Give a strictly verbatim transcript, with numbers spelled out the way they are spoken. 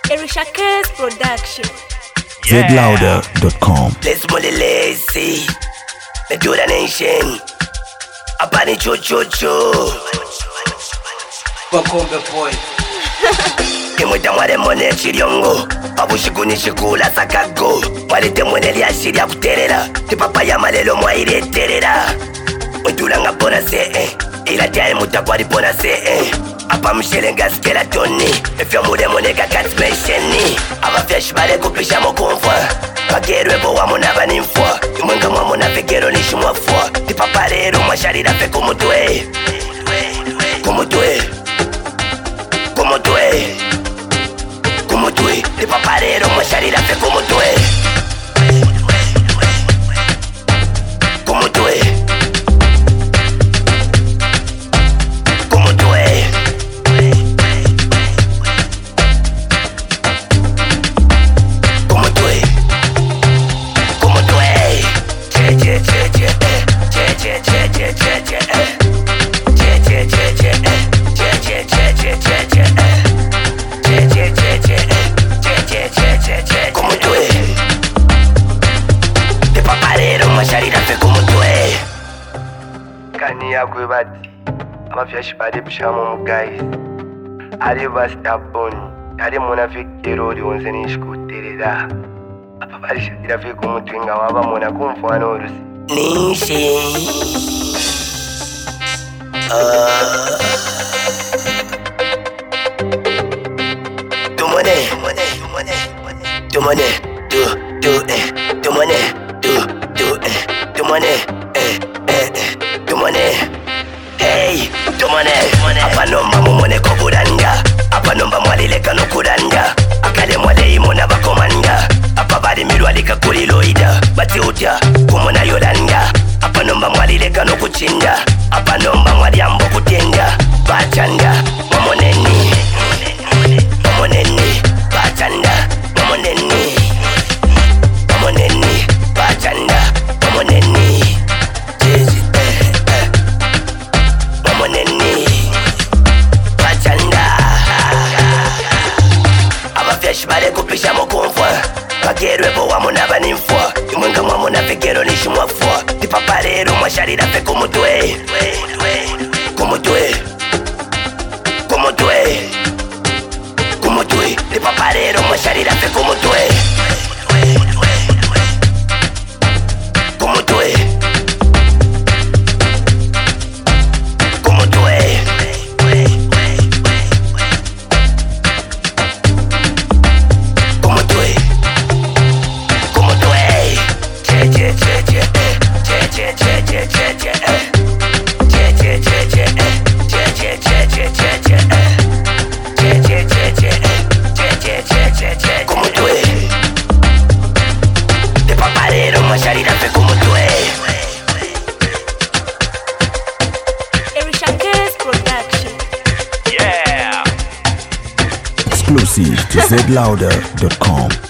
Erishakes Production. Z louder dot com. Let's money lazy. The do the nation. Abani cho cho cho. Bakombe boy. Kimwita mwale mwone chiriongo. Abushikuni shikula sakago. Mwale temwene liya shiria kuterera. Tipapa ya malelo mwa ire terera. Mwitulanga pona se eh. Ila tiae mutakwari pona se eh. Apa mshelenga skeletoni. Efya mude moneka katsmesheni. Aba fyash bale kupisha mokonfwa. Bagerwe bo wamuna banimfwa. Imwenga mwamuna fekero nishimwa fwa. Tipapa rero mwasharira fe kumutwe. Kumutwe. Kumutwe. Kumutwe. Tipapa rero mwasharira fe kumutwe. Kumutwe. Kwe bati amafyashi bari bushamo mu guys ari bastaboni ari mona fikero rionze nishikuterera apa bari shadira fe kumutwinga waba mona kumfwa no rusi nishi ah tumone tumone tumone tumone tu tu eh tumone tu tu eh tumone eh eh tumone hey tumone apa nomba mumone ko buranga apa nomba mwalile kano kuranga akale mwale imona bakomanda apa bali mirwalika kuli loida bati uta kumona yolanga apa nomba mwalile kano kuchinda apa nomba mwali ambo kutenda bachanda mamoneni mamoneni bachanda mamoneni mamoneni bachanda mamoneni bale kupisha mokonfwa bagerwe bo wamuna banimfwa imwenga mwamuna fekero nishimwa fwa tipapa rero mwasharira fe kumutwe kumutwe kumutwe kumutwe tipapa rero mwasharira fe kumutwe kumutwe kumutwe Erishakes Production. Exclusive to Z louder dot com.